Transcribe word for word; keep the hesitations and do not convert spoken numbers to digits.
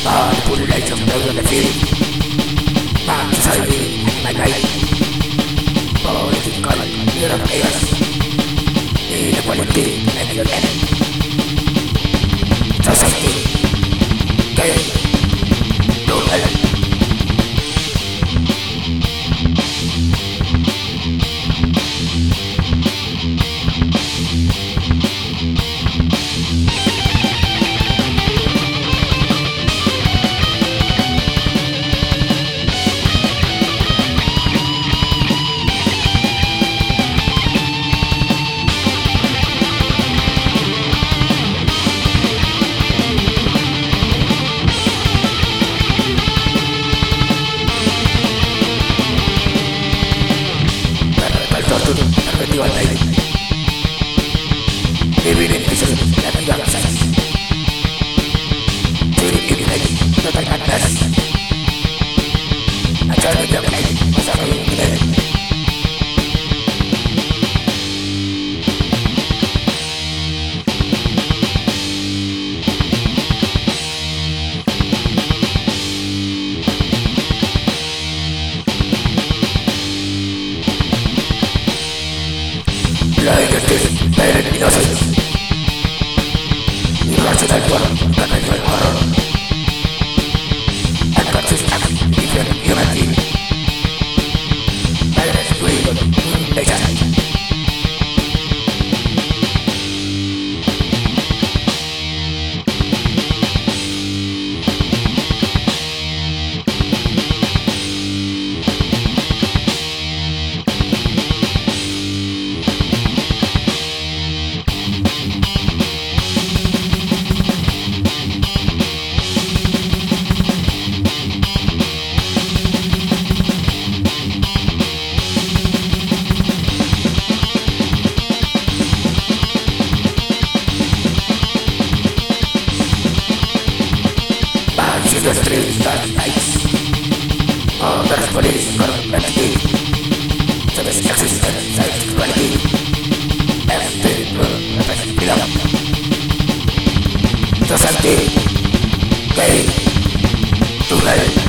Manipulation of the field. Man society, my life. Political Europeans. Inequality and your enemy. Society. Gay. Global. Perspectiva al aire. Vivir en pisos de la vida basada. Vivir en aire, no te ganas. Achar de que aire, pasar de un nivel. La injusticia peligrosa irracional por la caída del horror. Unconsistent, different humanity. Violence, greed, nature. The streets dark nights. All the police corruptly. So this existence is reality. Every people represent belong. Society, gay, to hell.